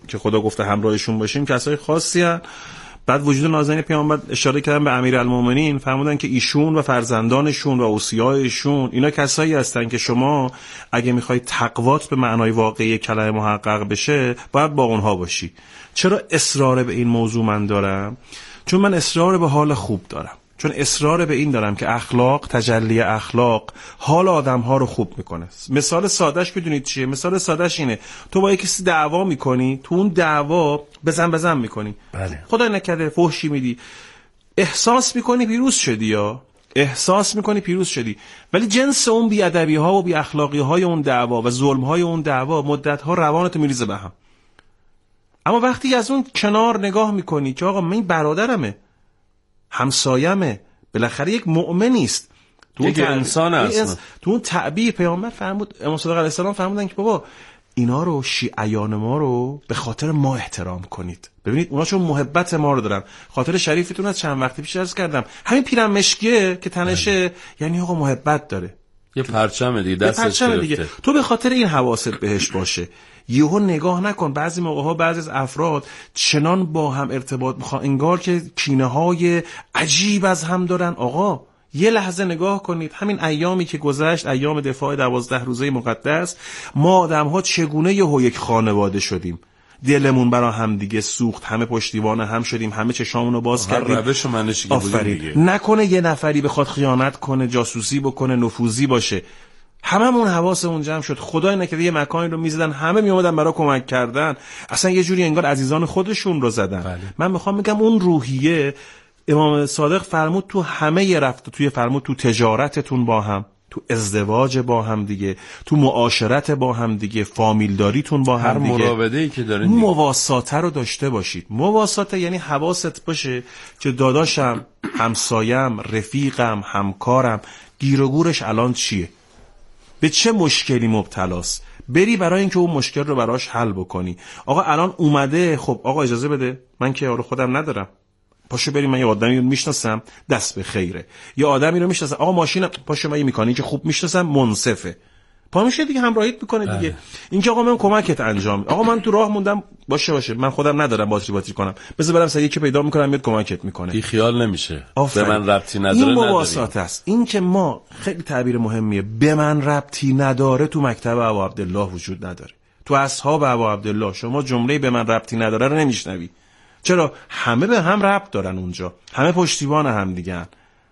که خدا گفته همراهشون باشیم کسای خاصی هستن. بعد وجود نازنین پیامبر اشاره کردن به امیرالمومنین، فرمودن که ایشون و فرزندانشون و اوصیایشون اینا کسایی هستن که شما اگه میخوای تقوات به معنای واقعی کلمه محقق بشه باید با اونها باشی. چرا اصرار به این موضوع من دارم؟ چون من اصرار به حال خوب دارم، چون اصرار به این دارم که اخلاق، تجلی اخلاق حال آدم‌ها رو خوب میکنه. مثال سادهش بدونید چیه؟ مثال سادهش اینه تو با کسی دعوا میکنی، تو اون دعوا بزن میکنی، بله. خدای نکرده فحشی میدی، احساس میکنی پیروز شدی، یا احساس میکنی پیروز شدی، ولی جنس اون بی‌ادبی‌ها و بی‌اخلاقی‌های اون دعوا و ظلم‌های اون دعوا مدت‌ها روانتو میریزه به هم. اما وقتی از اون کنار نگاه میکنی که آقا من برادرمه، همسایمه، بالاخره یک مؤمنی است، یک انسان است. تو اون تعبیر پیامبر فرمود، امام صادق علیه السلام فرمودن که بابا اینا رو، شیعیان ما رو به خاطر ما احترام کنید. ببینید اونا چون محبت ما رو دارن. خاطر شریفتون از چند وقتی پیش عرض کردم همین پیرن مشکیه که تنشه یعنی آقا محبت داره، یه پرچم دیگه دستش گرفته. تو به خاطر این حواست بهش باشه. یهو نگاه نکن بعضی موقع‌ها بعضی از افراد چنان با هم ارتباط میخوان انگار که کینه‌های عجیب از هم دارن. آقا یه لحظه نگاه کنید، همین ایامی که گذشت، ایام دفاع 12 روزه مقدس، ما آدم‌ها چگونه یهو یک خانواده شدیم، دلمون برا هم دیگه سوخت، همه پشتیبان هم شدیم، همه چشامونو باز کردیم. روش و منشی که بودیم دیگه. نکنه یه نفری بخواد خیانت کنه، جاسوسی بکنه، نفوذی باشه. هممون حواسمون جمع شد، خدای نکرده یه مکانی رو میزدن، همه میومدن برای کمک کردن، اصلا یه جوری انگار عزیزان خودشون رو زدن. بله. من میخوام بگم اون روحیه امام صادق فرمود تو همه رفت، توی فرمود تو تجارتتون با هم، تو ازدواج با هم دیگه، تو معاشرت با هم دیگه، فامیلداریتون با هم دیگه، هر مراوده‌ای که دارین مواساته رو داشته باشید. مواساته یعنی حواست باشه که داداشم، همسایم، رفیقم، همکارم گیر و گورش الان چیه، به چه مشکلی مبتلاست، بری برای اینکه اون مشکل رو براش حل بکنی. آقا الان اومده، خب آقا اجازه بده، من که یارو خودم ندارم، پاشو بریم، من یه آدمی رو میشناسم دست به خیره، یه آدمی رو میشناسم آقا ماشین، پاشو من یه مکانیک خوب میشناسم منصفه، پا میشه دیگه همراهیت میکنه دیگه. اینکه آقا من کمکت انجام، آقا من تو راه موندم، باشه من خودم ندارم باتری کنم، بذار برم سریع که پیدا میکنم میاد کمکت میکنه، بی خیال نمیشه. به من ربطی نداره. این مواسات است. این که ما خیلی تعبیر مهمیه، به من ربطی نداره تو مکتب ابو عبدالله وجود نداره. تو اصحاب ابو عبدالله شما جمله به من ربطی نداره رو نمیشنوی. چرا؟ همه به هم ربط دارن اونجا، همه پشتیبان هم دیگن.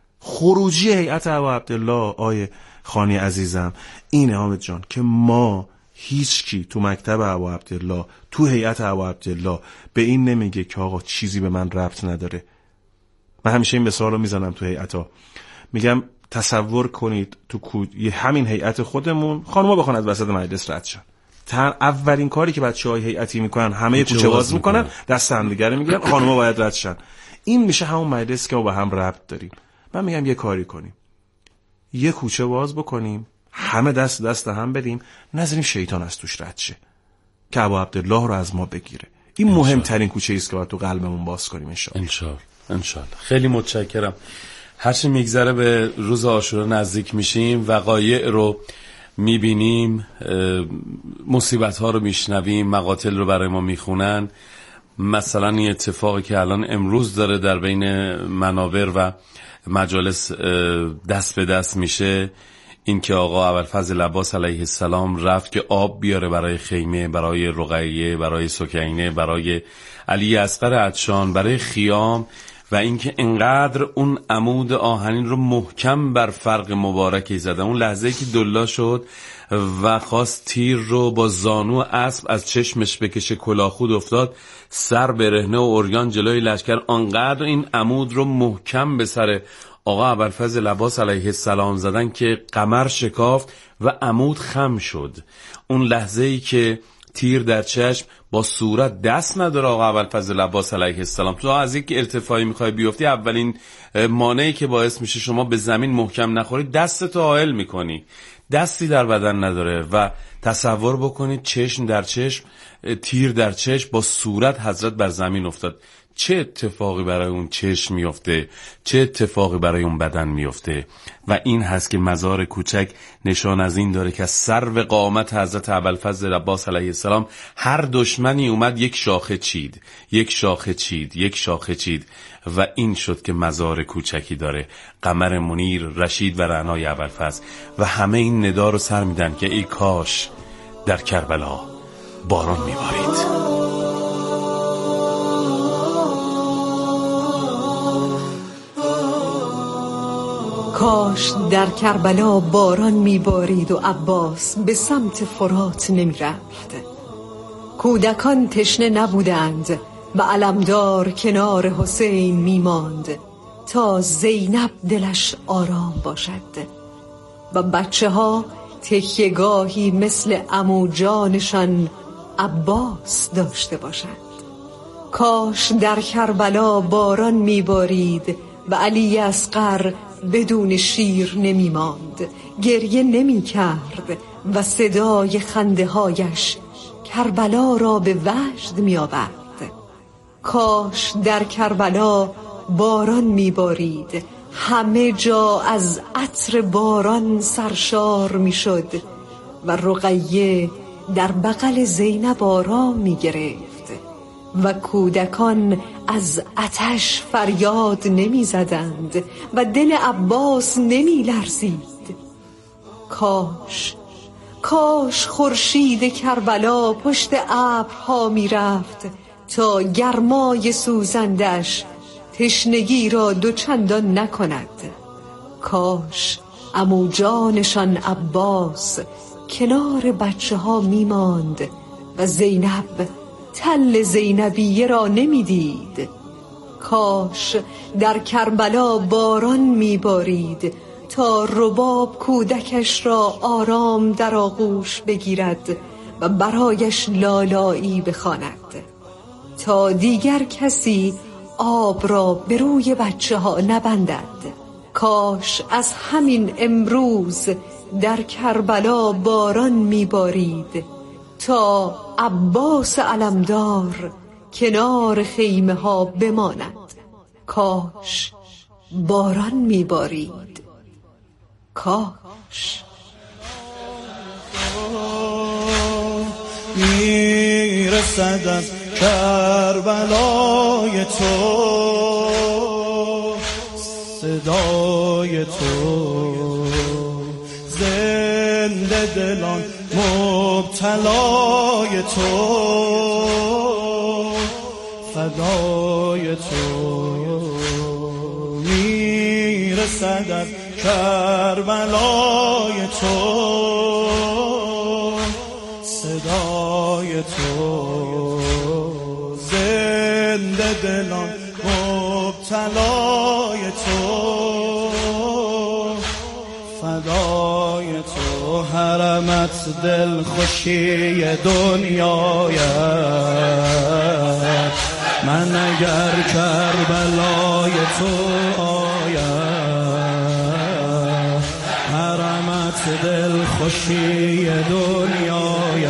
خروجی هیئت ابو عبدالله آیه خانی عزیزم اینه حامد جان که ما هیچ کی تو مکتب ابو عبدالله، تو هیئت ابو عبدالله به این نمیگه که آقا چیزی به من ربط نداره. من همیشه این مثال رو میزنم تو هیئت‌ها، میگم تصور کنید تو همین هیئت خودمون خانم‌ها بخوان از وسط مجلس رد شن، اولین کاری که بچه‌های هیئتی میکنن همه کوچه باز میکنن، دست هم دیگه رو میگیرن، خانم‌ها باید رد شن. این میشه همون مجلس که ما با هم ربط داریم. من میگم یه کاری کنیم، یه کوچه باز بکنیم، همه دست هم بدیم، نذاریم شیطان از توش رد شه که ابو عبدالله رو از ما بگیره. این مهمترین کوچه است که باید تو قلبمون باز کنیم انشالله. خیلی متشکرم. هرچی میگذره به روز عاشورا نزدیک میشیم، وقایع رو میبینیم، مصیبت ها رو میشنویم، مقاتل رو برای ما میخونن. مثلا این اتفاقی که الان امروز داره در بین منابر و مجالس دست به دست میشه، این که آقا ابوالفضل عباس علیه السلام رفت که آب بیاره برای خیمه، برای رقیه، برای سکینه، برای علی اصغر عطشان، برای خیام، و اینکه انقدر اون عمود آهنین رو محکم بر فرق مبارکی زده. اون لحظه‌ای که دلا شد و خواست تیر رو با زانو اسب از چشمش بکشه، کلاهخود افتاد، سر برهنه و اوریان جلوی لشکر، انقدر این عمود رو محکم به سر آقا ابوالفضل عباس علیه السلام زدن که قمر شکافت و عمود خم شد. اون لحظه‌ای که تیر در چشم، با صورت دست نداره آقا ابوالفضل عباس علیه السلام. تو از یک ارتفاعی میخوای بیفتی، اولین مانعی که باعث میشه شما به زمین محکم نخوری، دستتو حائل میکنی، دستی در بدن نداره. و تصور بکنید چشم در چشم، تیر در چشم، با صورت حضرت بر زمین افتاد. چه اتفاقی برای اون چشم میفته، چه اتفاقی برای اون بدن میفته. و این هست که مزار کوچک نشان از این داره که از سرو قامت حضرت ابوالفضل عباس علیه السلام هر دشمنی اومد یک شاخه چید، یک شاخه چید، یک شاخه چید و این شد که مزار کوچکی داره. قمر منیر، رشید و رعنای ابوالفضل و همه این ندا رو سر میدن که ای کاش در کربلا باران میبارید. کاش در کربلا باران میبارید و عباس به سمت فرات نمیرفت. کودکان تشنه نبودند و علمدار کنار حسین میماند تا زینب دلش آرام باشد و بچه ها تکیه‌گاهی مثل عمو جانشان عباس داشته باشند. کاش در کربلا باران میبارید و علی اصغر بدون شیر نمی ماند، گریه نمی کرد و صدای خنده هایش کربلا را به وجد می آورد. کاش در کربلا باران می بارید، همه جا از عطر باران سرشار می شد و رقیه در بغل زینب آرام می گرفت و کودکان از آتش فریاد نمی زدند و دل عباس نمی لرزید. کاش خورشید کربلا پشت ابرها می رفت تا گرمای سوزندش تشنگی را دوچندان نکند. کاش عمو جانشان عباس کنار بچه ها می ماند و زینب تل زینبیه را نمی دید. کاش در کربلا باران می بارید تا رباب کودکش را آرام در آغوش بگیرد و برایش لالایی بخواند تا دیگر کسی آب را به روی بچه ها نبندد. کاش از همین امروز در کربلا باران می بارید تا عباس علمدار کنار خیمه ها بماند. کاش باران میبارید، کاش. میرسد از کربلای تو صدای تو، زنده دلان مبتلای تو، فدای تو. میرسد از کربلای تو صدای تو، زنده دلان مبتلای تو، فدای تو. حرمت دل خوشی دنیایت، من اگر کربلای تو آیم. حرمت دل خوشی دنیایت،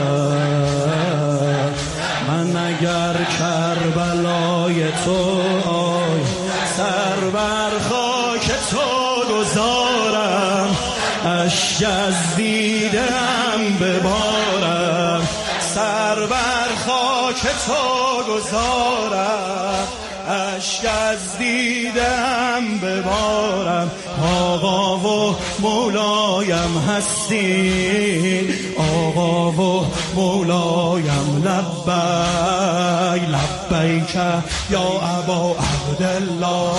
من اگر کربلای تو آیم. سر بر خاک تو گذارم، اشک از دیدم ببارم. سر بر خاک تو گذارم، اشک از دیدم ببارم. آقا و مولایم هستی، آقا و مولایم. لبیک لبیک یا ابا عبدالله،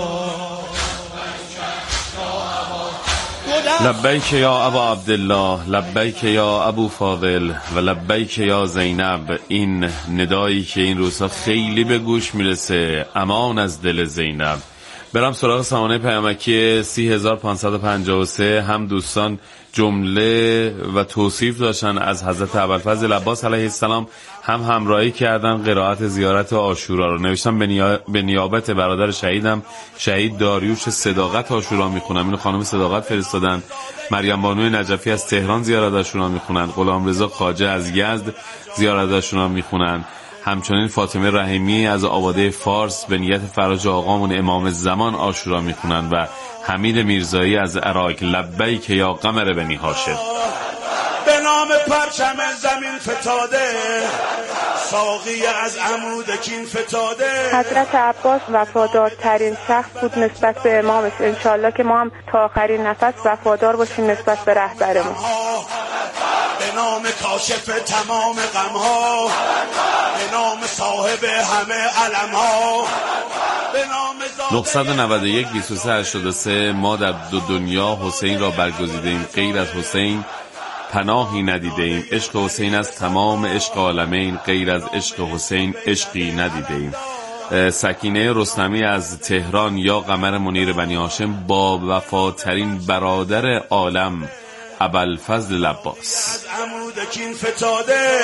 لبیک یا ابا عبدالله، لبیک یا ابو فاضل و لبیک یا زینب. این ندایی که این روزها خیلی به گوش میرسه، امان از دل زینب. برم سراغ سامانه پیامکی 30553. هم دوستان جمله و توصیف داشتن از حضرت ابوالفضل عباس علیه السلام، هم همراهی کردن قرائت زیارت عاشورا رو. نوشتم به نیابت برادر شهیدم، شهید داریوش صداقت عاشورا میخونم. اینو خانم صداقت فرستادن. مریم بانوی نجفی از تهران زیارت عاشورا میخونن. غلام رضا خواجه از یزد زیارت عاشورا میخونن. همچنین فاطمه رحیمی از آباده فارس به نیت فراج آقامون امام زمان عاشورا میخونن و حمید میرزایی از عراق لبیک یا قمر بنی هاشم. به نام پرچم زمین فتاده، ساقی از عمود کین فتاده. حضرت عباس وفادارترین شخص بود نسبت به امامش. انشالله که ما هم تا آخرین نفس وفادار باشیم نسبت به رهبرمون. به نام کاشف تمام غمها، به نام صاحب همه علمها، به نام 991 2383 ما در دو دنیا حسین را برگزیده ایم، غیر از حسین پناهی ندیده ایم. عشق حسین از تمام عشق عالمین، غیر از عشق حسین عشقی ندیده ایم. سکینه رستمی از تهران یا قمر منیر بنی هاشم با وفاترین برادر عالم ابوالفضل عباس از عمود کین فتاده،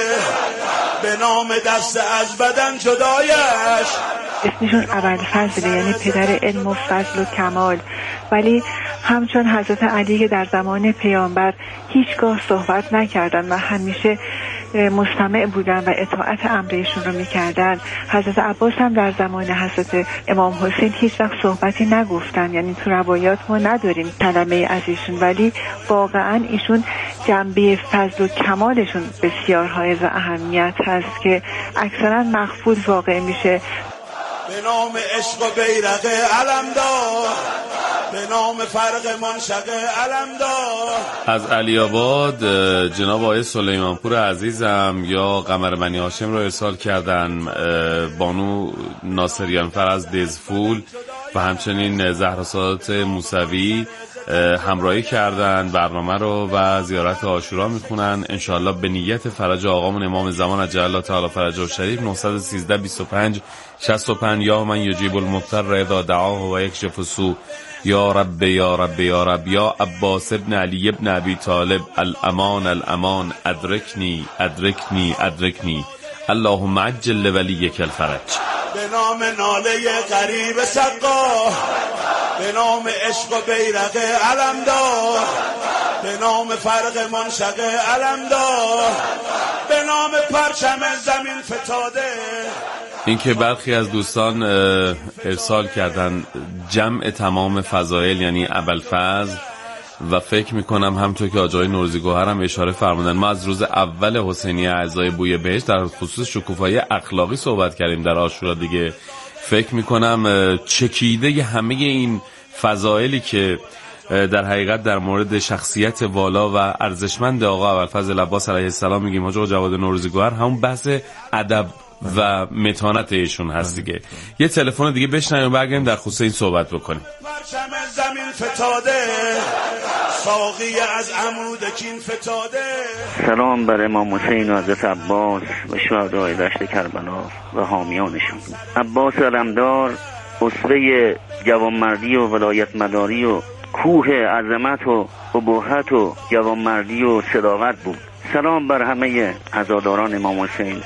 به نام دست از بدن جدایش. اسمشون ابوالفضل یعنی پدر علم و فضل و کمال، ولی همچون حضرت علی که در زمان پیامبر هیچگاه صحبت نکردن و همیشه مستمع بودن و اطاعت امرشون رو میکردن، حضرت عباس هم در زمان حضرت امام حسین هیچ وقت صحبتی نگفتن. یعنی تو روایات ما نداریم کلمه از ایشون، ولی واقعا ایشون جنبه فضل و کمالشون بسیار حائز اهمیت هست که اکثرا مخفول واقع میشه. به نام عشق و بیرق علمدار، به نام فرق منشق علمدار. از علی آباد جناب آقای سلیمانپور عزیزم یا قمر بنی هاشم رو ارسال کردن. بانو ناصریانفر از دزفول و همچنین زهراسادات موسوی همراهی کردن برنامه رو و زیارت عاشورا میخونن. انشاءالله به نیت فرج آقامون امام زمان عجل الله تعالی فرجه الشریف. 913 25 65 یا من یجیب المضطر اذا دعاه و یکشف السوء. یا رب یا رب یا رب یا عباس ابن علی ابن ابی طالب الامان الامان ادرکنی ادرکنی ادرکنی اللهم عجل لولیک الفرج. به نام ناله غریب سقا، به نام عشق و بیرق علمدار، به نام فرق منشق علمدار، به نام پرچم زمین فتاده. اینکه برخی از دوستان ارسال کردن جمع تمام فضائل یعنی ابوالفضل و فکر میکنم همونطور که آقای نوروزی گوهر هم اشاره فرمودن ما از روز اول حسینی اعضای بوی بهشت در خصوص شکوفایی اخلاقی صحبت کردیم در عاشورا دیگه. فکر میکنم چکیده همه این فضائلی که در حقیقت در مورد شخصیت والا و ارزشمند آقا ابوالفضل عباس علیه السلام میگیم حاج جواد نوروزی گوهر همون بحث ادب و متانت ایشون هست دیگه. یه تلفن دیگه بشنویم و برگردیم در خصوص این صحبت بکنیم. پرچم زمین فتاده، ساقی از عمود کین فتاده. سلام بر امام حسین و حضرت عباس و شهدای دشت کربلا و حامیانشون. عباس علمدار اسوه جوانمردی و ولایت مداری و کوه عظمت و ابهت و جوانمردی و صداقت بود. سلام بر همه عزاداران امام حسین.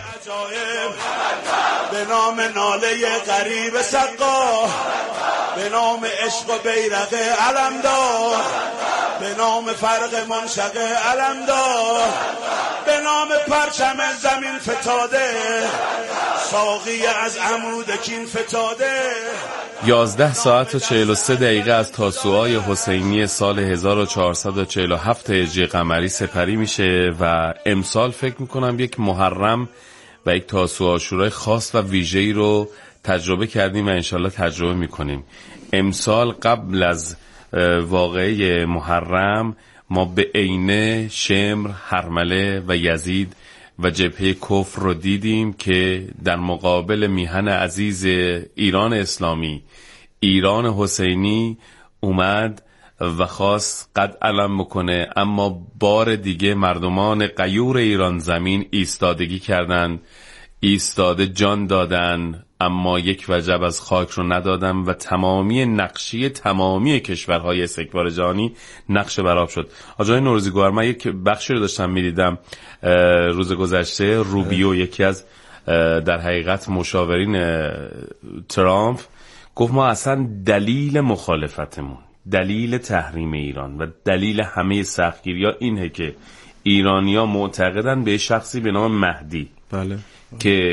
به نام ناله غریب سقا، به نام عشق و بیرق علمدار، به نام فرق منشق علمدار، به نام پرچم زمین فتاده، ساقی از عمود کین فتاده. 11 ساعت و 43 دقیقه از تاسوعای حسینی سال 1447 هجری قمری سپری میشه و امسال فکر میکنم یک محرم و یک تاسوعا عاشورای خاص و ویژه‌ای رو تجربه کردیم و انشالله تجربه میکنیم. امسال قبل از واقعه محرم ما به عینه شمر، هرمله و یزید و جبهه کفر رو دیدیم که در مقابل میهن عزیز ایران اسلامی، ایران حسینی اومد و خواست قد علم بکنه، اما بار دیگه مردمان غیور ایران زمین ایستادگی کردن، ایستاده جان دادن، اما یک وجب از خاک رو ندادن و تمامی نقشی تمامی کشورهای استکبار جهانی نقش برآب شد. آقای نوروزی گوهر من یک بخشی رو داشتم میدیدم روز گذشته، روبیو یکی از در حقیقت مشاورین ترامپ گفت ما اصلا دلیل مخالفتمون، دلیل تحریم ایران و دلیل همه سختگیری‌ها اینه که ایرانی‌ها معتقدن به شخصی به نام مهدی بله. که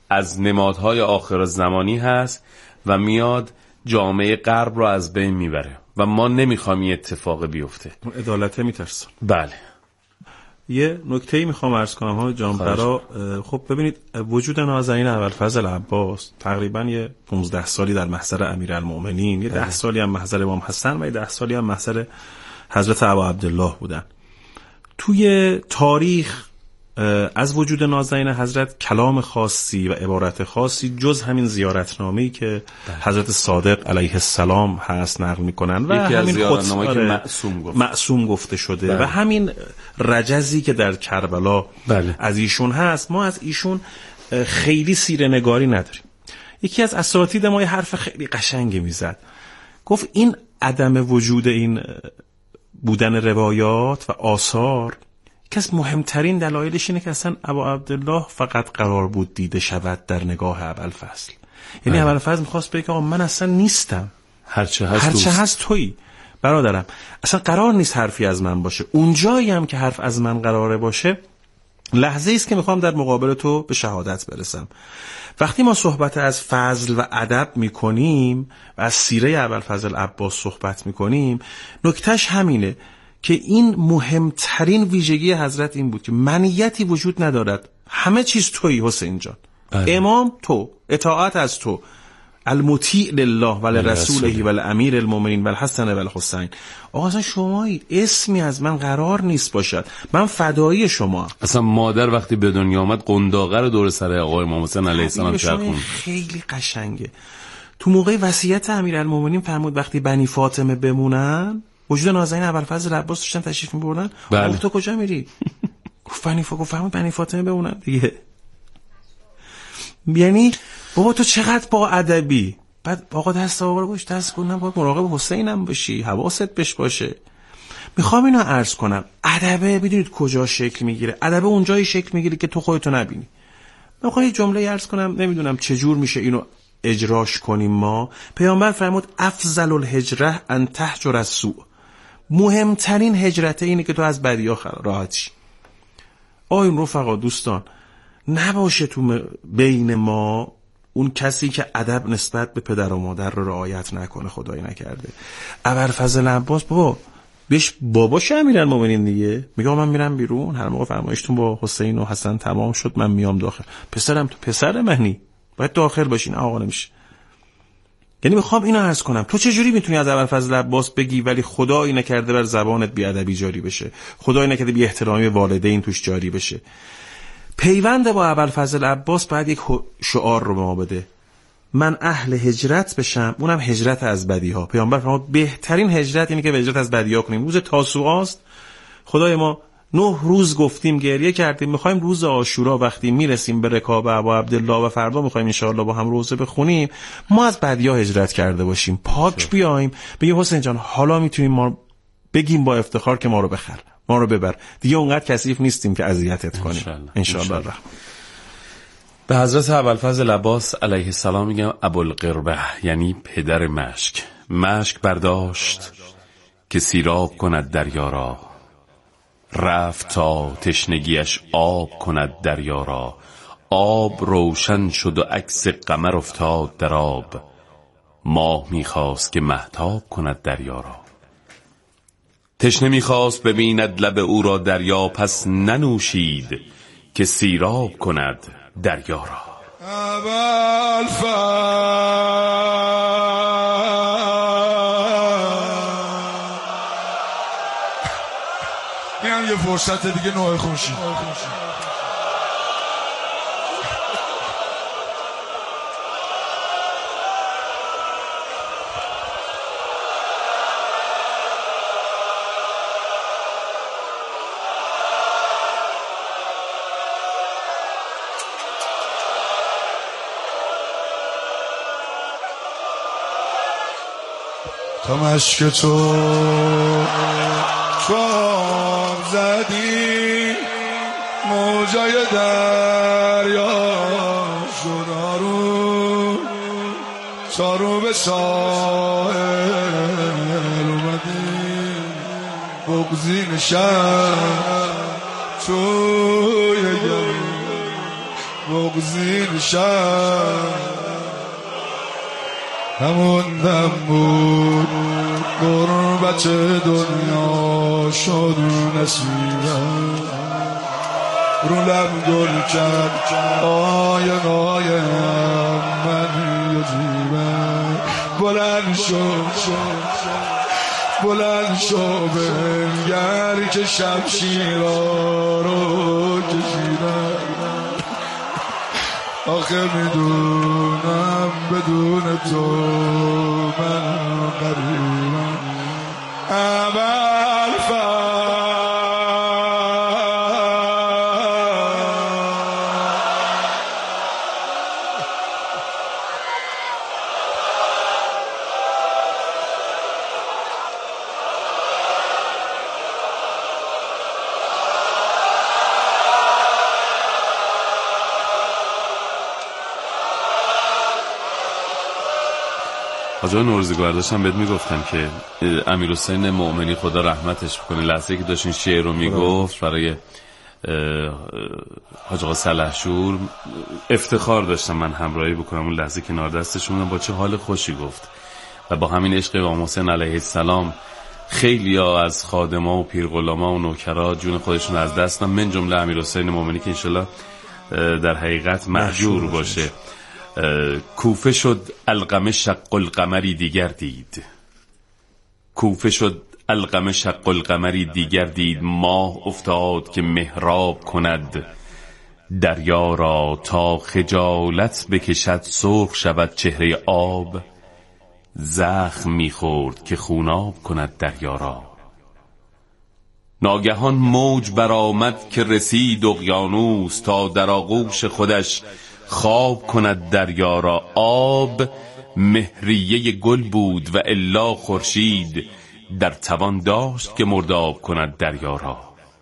از نمادهای آخرالزمانی هست و میاد جامعه غرب رو از بین میبره و ما نمیخوایم این اتفاق بیفته. عدالت میترسن. بله. یه نکته‌ای میخوام عرض کنم ها جانفرا. خب ببینید وجود نازنین ابوالفضل عباس تقریبا یه 15 سالی در محضر امیرالمومنین، یه 10 سالی هم محضر امام حسن و یه 10 سالی هم محضر حضرت ابا عبدالله بودن. توی تاریخ از وجود نازنین حضرت کلام خاصی و عبارت خاصی جز همین زیارتنامه‌ای که حضرت صادق علیه السلام هست نقل میکنن و همین خودنامه‌ای که معصوم گفته شده و همین رجزی که در کربلا از ایشون هست، ما از ایشون خیلی سیره نگاری نداریم. یکی از اساتید ما یه حرف خیلی قشنگی میزد، گفت این عدم وجود این بودن روایات و آثار که از مهمترین دلایلش اینه که اصلا ابا عبدالله فقط قرار بود دیده شود در نگاه ابوالفضل. یعنی ابوالفضل میخواست بگه آقا من اصلا نیستم، هرچه هست تویی برادرم، اصلا قرار نیست حرفی از من باشه. اونجایی هم که حرف از من قراره باشه لحظه است که میخوام در مقابل تو به شهادت برسم. وقتی ما صحبت از فضل و ادب میکنیم و از سیره ابوالفضل عباس صحبت میکنیم، نکتهش همینه که این مهمترین ویژگی حضرت این بود که منیتی وجود ندارد، همه چیز تویی حسین جان. امام تو، اطاعت از تو، المطیع لله و لرسوله و لامیر المؤمنین و الحسن و الحسین. آقا اصلا شمایی، اسمی از من قرار نیست باشد، من فدایی شما. اصلا مادر وقتی به دنیا آمد قنداقه رو دور سر آقای امام حسین علیه السلام چرخوند. خیلی قشنگه. تو موقع وصیت امیرالمومنین فرمود وقتی بنی فاطمه بمونن، وجود نازنین ابوالفضل عباس داشتن تشریف می‌بردن، آقا تو کجا میری؟ گفت بنی فاطمه بمونن دیگه. یعنی بابا تو چقدر با ادبی. بعد آقا دست آقا رو گوش دست کنم، باید مراقب حسینم باشی، حواست بهش باشه. میخوام اینو عرض کنم، ادبه بدونید کجا شکل میگیره؟ ادبه اونجایی شکل میگیره که تو خودتو نبینی. میخوام یه جمله عرض کنم، نمیدونم چجور میشه اینو اجراش کنیم. ما پیامبر فرمود افضل الهجره ان تهجر السوء، مهمترین هجرت اینه که تو از بدی‌ها راحت شی. آقایون رفقا دوستان، نباشه تو بین ما اون کسی که ادب نسبت به پدر و مادر رو رعایت نکنه، خدایی نکرده. ابوالفضل عباس بابا بهش باباش امیرالمومنین دیگه، میگه من میرم بیرون، هر موقع فرمایشتون با حسین و حسن تمام شد من میام داخل. پسرم تو پسر منی، باید داخل باشین. آقا نمیشه. یعنی میخوام اینو عرض کنم، تو چجوری میتونی از ابوالفضل عباس بگی ولی خدایی نکرده بر زبانت بی ادبی جاری بشه، خدایی نکرده بی احترامی والدین توش جاری بشه. پیوند با ابوالفضل عباس باید یک شعار رو به ما بده، من اهل هجرت بشم، اونم هجرت از بدیها. پیامبر فرمود بهترین هجرت اینه که هجرت از بدیها کنیم. روز تاسوعاست، خدای ما 9 روز گفتیم گریه کردیم، میخوایم روز عاشورا وقتی میرسیم به رکاب ابا عبدالله و فردا میخوایم انشاءالله با هم روزه بخونیم، ما از بدیها هجرت کرده باشیم، پاک بیایم بگیم حسین جان حالا میتونیم ما بگیم با افتخار که ما رو بخر، ما رو ببر، دیگه اونقدر کثیف نیستیم که اذیتت کنیم انشاءالله الرحمن. به حضرت ابوالفضل عباس علیه السلام میگم ابوالقربه، یعنی پدر مشک. مشک برداشت که سیراب کند دریا را، رفت تا تشنگیش آب کند دریا را. آب روشن شد و عکس قمر افتاد در آب، ماه میخواست که مهتاب کند دریا را. تشنه میخواست ببیند لب او را دریا، پس ننوشید که سیراب کند دریا را. میام یه فرصت دیگه نوع خوشی. تا مشک تو چواب زدی موجای دریا شد آروم، چارو به ساحل اومدی بغزی نشم توی گلی بغزین شد همون دم بود غربت دنیا شد نصیبم رو لب گل کرد آینه من یزیبم بلند شو بنگر که شمشیرها رو کشیدم آخه میدونم بدون تو من غریبم حاجی نوروزگار داشتم بهت میگفتم که امیرحسین مومنی خدا رحمتش بکنه لحظه که داشت این شعر رو میگفت برای حاج آقا سلحشور افتخار داشتم من همراهی بکنم اون لحظه کنار دستشون با چه حال خوشی گفت و با همین عشق امام حسین علیه السلام خیلی ها از خادما و پیرغلاما و نوکرا جون خودشون از دست دادن من جمله امیرحسین مومنی که انشالله در حقیقت مأجور باشه. کوفه شد القمه شق القمری دیگر دید کوفه شد القمه شق القمری دیگر دید ماه افتاد که محراب کند دریا را تا خجالت بکشد سرخ شود چهره آب زخم میخورد که خوناب کند دریا را ناگهان موج برآمد که رسید اقیانوس تا در آغوش خودش خواب کند دریا را آب مهریه گل بود و الا خورشید در توان داشت که مرداب کند دریا را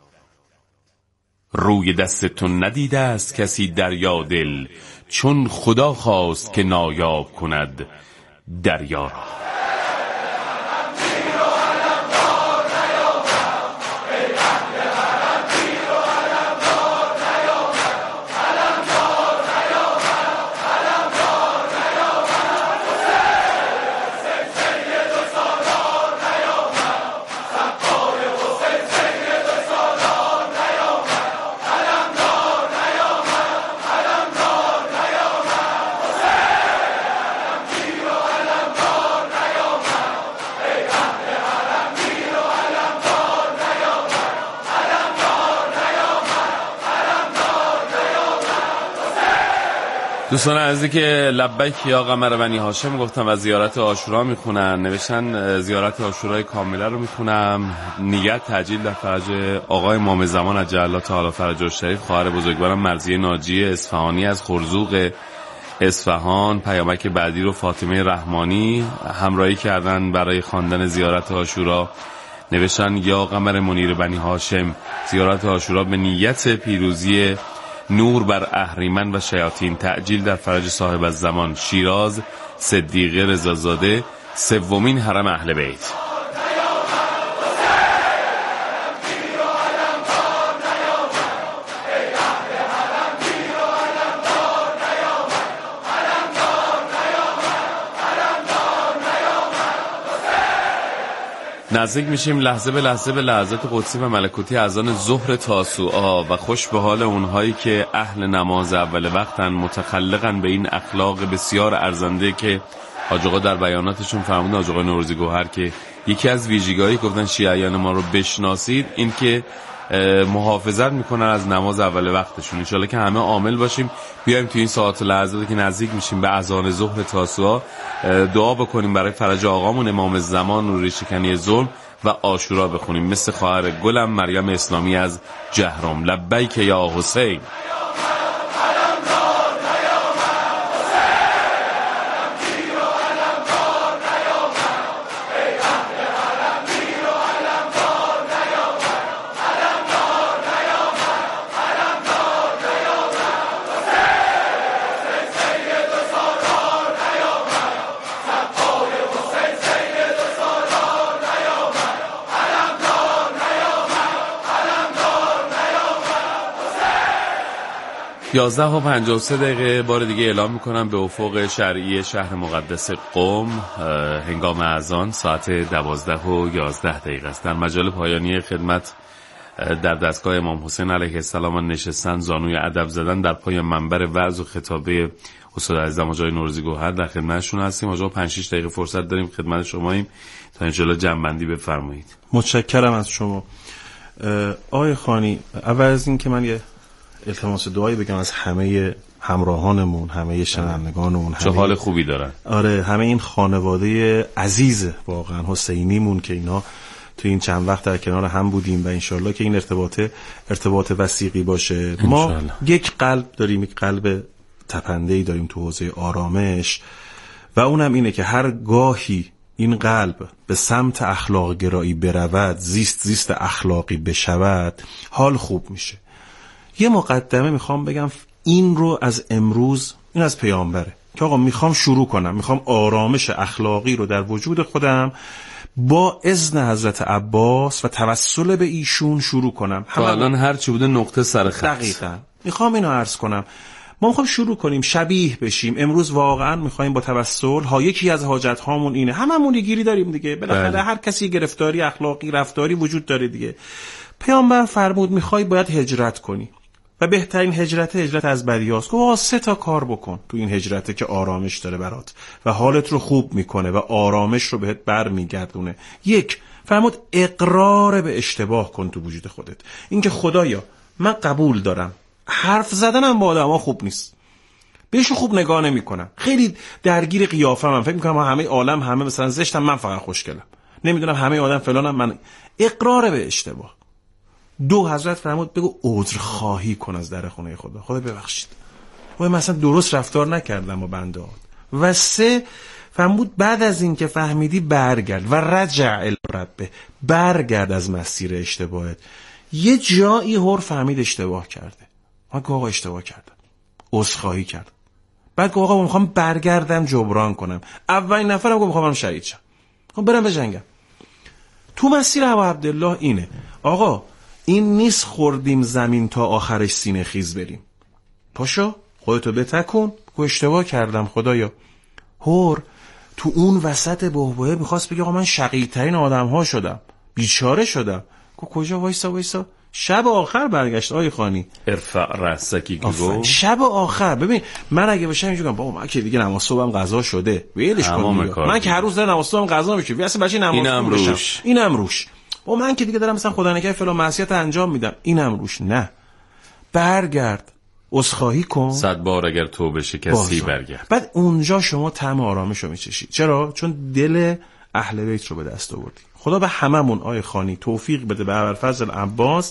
روی دستتون ندیده است کسی دریا دل چون خدا خواست که نایاب کند دریا را دوستان عزیزی که لبیک یا قمر بنی هاشم گفتم و زیارت عاشورا میخونن نوشتن زیارت عاشورای کامله رو میخونم نیت تعجیل در فرج آقای امام زمان عجل الله تعالی فرجه الشریف خواهر بزرگوارم مرضیه ناجیه اصفهانی از خرزوق اصفهان پیامک بعدی رو فاطمه رحمانی همراهی کردن برای خواندن زیارت عاشورا نوشتن یا قمر منیر بنی هاشم زیارت عاشورا به نیت پیروزی نور بر اهریمن و شیاطین تعجیل در فرج صاحب الزمان شیراز صدیقه رضازاده سومین حرم اهل بیت. نزدیک میشیم لحظه به لحظه به لحظات قدسی و ملکوتی اذان ظهر تاسوعا و خوش به حال اونهایی که اهل نماز اول وقتن متخلقن به این اخلاق بسیار ارزنده که حاج آقا در بیاناتشون فرمودن حاج آقا نوروزی گوهر که یکی از ویژگی‌هایی گفتن شیعیان ما رو بشناسید این که محافظت میکنن از نماز اول وقتشون. انشالله که همه عامل باشیم بیایم توی این ساعت و لحظاتی که نزدیک میشیم به اذان ظهر تاسوعا دعا بکنیم برای فرج آقامون امام زمان و ریشه‌کنی ظلم و عاشورا بخونیم مثل خواهر گلم مریم اسلامی از جهرم. لبیک یا حسین. 11:53 بار دیگه اعلام میکنم به افق شرعی شهر مقدس قم هنگام اذان ساعت 12:11 است. در مجال پایانی خدمت در دستگاه امام حسین علیه السلام نشستن، زانوی ادب زدن، در پای منبر وعظ و خطابه استاد عزیزم آقای نوروزی گوهر در خدمتشون هستیم. آقا 5-6 دقیقه فرصت داریم خدمت شماییم تا ان شاءالله جمع‌بندی بفرمایید. متشکرم از شما آقای خانی. اول از این که من یه التماس دعایی بگم از همه همراهانمون، همه شنوندگانمون، چه حال خوبی دارن. آره، همه این خانواده عزیز واقعا حسینیمون که اینا تو این چند وقت در کنار هم بودیم و انشالله که این ارتباط وثیقی باشه. ما یک قلب داریم، یک قلب تپنده‌ای داریم تو حوزه آرامش و اونم اینه که هر گاهی این قلب به سمت اخلاق گرایی برود، زیست اخلاقی بشود، حال خوب میشه. یه مقدمه میخوام بگم، این رو از امروز، این از پیامبره که آقا میخوام شروع کنم، میخوام آرامش اخلاقی رو در وجود خودم با اذن حضرت عباس و توسل به ایشون شروع کنم. الان هر چی بوده نقطه سر خط. دقیقاً میخوام اینو عرض کنم. ما میخوام شروع کنیم شبیه بشیم. امروز واقعا میخوایم با توسل ها، یکی از حاجت هامون اینه، هممون یه گیری داریم دیگه، بالاخره هر کسی گرفتاری اخلاقی رفتاری وجود داره دیگه. پیامبر فرمود میخوای باید هجرت کنی و بهترین هجرت از بدیاست. گفت 3 تا کار بکن تو این هجرته که آرامش داره برات و حالت رو خوب میکنه و آرامش رو بهت برمیگردونه. 1 فرمود اقرار به اشتباه کن تو وجود خودت. اینکه خدایا من قبول دارم حرف زدنم با آدما خوب نیست، بهشون خوب نگاه نمی‌کنم، خیلی درگیر قیافه‌ام، فکر می‌کنم همه عالم همه مثلا زشتم، من فقط خوشگلم، نمیدونم همه آدم فلانم، من اقرار به اشتباه. 2 حضرت فرمود بگو عذرخواهی کن از در خونه خدا، خدا ببخشید من مثلا درست رفتار نکردم با بنده‌ات. و 3 فرمود بعد از این که فهمیدی برگرد و رجع الی ربه، برگرد از مسیر اشتباهت. یه جایی هر فهمید اشتباه کرده، من که آقا اشتباه کردم، عذرخواهی کردم، بعد که آقا میخوام برگردم جبران کنم. اولین نفرم که میخوام شهید شم، میخوام برم بجنگم. تو مسیر ابا عبدالله اینه آقا، این نیست خوردیم زمین تا آخرش سینه خیز بریم. پاشو خودتو بتکن، که اشتباه کردم خدایا. هر تو اون وسط بهبهه میخواست بگه آقا من شقی‌ترین آدم‌ها شدم، بیچاره شدم. کجا وایسا شب آخر برگشت آقای خانی. ارفع رأسکی گفت شب آخر. ببین من اگه باشم اینجوریام بابا من که دیگه نماز صبحم قضا شده، ولش کن، من که هر روز دارم نماز صبحم قضا میشه، اصلا بچه نماز اینم روش و من که دیگه دارم مثلا خدا نکنه فلان معصیت انجام میدم، اینم روش. نه، برگرد، عذرخواهی کن. 100 بار اگر توبه شکستی برگرد. بعد اونجا شما طعم آرامش رو میچشید. چرا؟ چون دل اهل بیت رو به دست آوردی. خدا به هممون آیه خانی توفیق بده به ابوالفضل عباس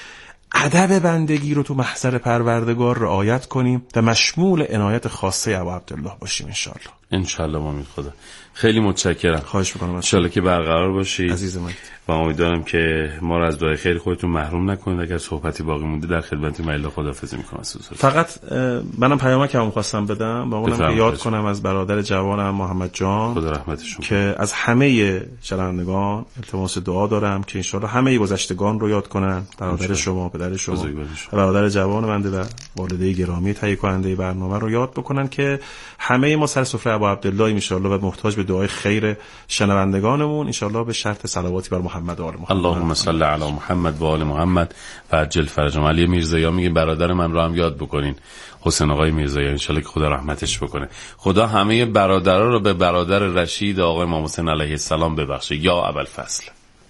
ادب بندگی رو تو محضر پروردگار رعایت کنیم و مشمول عنایت خاصه ابو عبدالله باشیم ان شاء الله. امید خدا. خیلی متشکرم. خواهش می‌کنم. ان شاء الله که برقرار باشید عزیز من و امیدوارم که ما رو از دعای خیر خودتون محروم نکنید. اگر صحبتی باقی مونده در خدمت مجلس خداحافظی می‌کنم. فقط منم پیامکم می‌خواستم بدم با اونم که یاد کنم از برادر جوانم محمد جان، خدا رحمتشون، که از همه شنوندگان التماس دعا دارم که ان شاء الله همه گذشتگان رو یاد کنن، برادر شما، پدر شما و برادر جوان بنده و والده گرامی تهیه کننده برنامه رو یاد بکنن که همه ما سر سفره ابو عبدالله ان شاء الله و محتاج به دعای خیر شنوندگانمون ان شاء الله به شرط صلواتی بر محمد و آل محمد. اللهم صل علی محمد و آل محمد و عجل فرجهم. علی میرزایی میگه برادر من رو هم یاد بکنین، حسین آقای میرزایی، ان شاء الله که خدا رحمتش بکنه. خدا همه برادرها رو به برادر رشید آقای امام حسین علیه السلام ببخشه. یا ابوالفضل.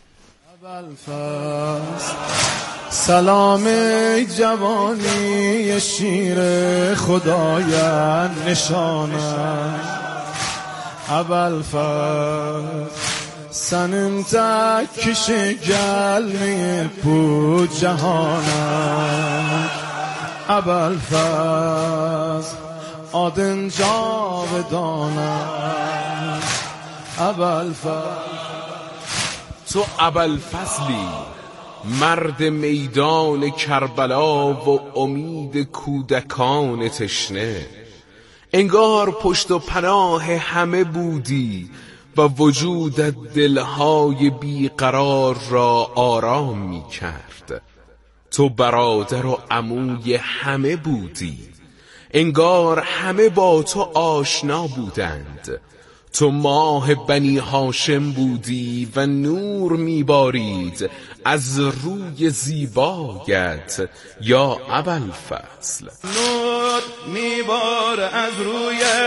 سلام جوانی شیر خدایان نشانم ابوالفضل سنم تکش گلمی بود جهانم ابوالفضل آدن جاودانم ابوالفضل. تو ابوالفضلی مرد میدان کربلا و امید کودکان تشنه، انگار پشت و پناه همه بودی و وجودت دلهای بیقرار را آرام می کرد. تو برادر و عموی همه بودی، انگار همه با تو آشنا بودند. تو ماه بنی هاشم بودی و نور میبارید از روی زیبایت یا ابوالفضل. نور میبار از روی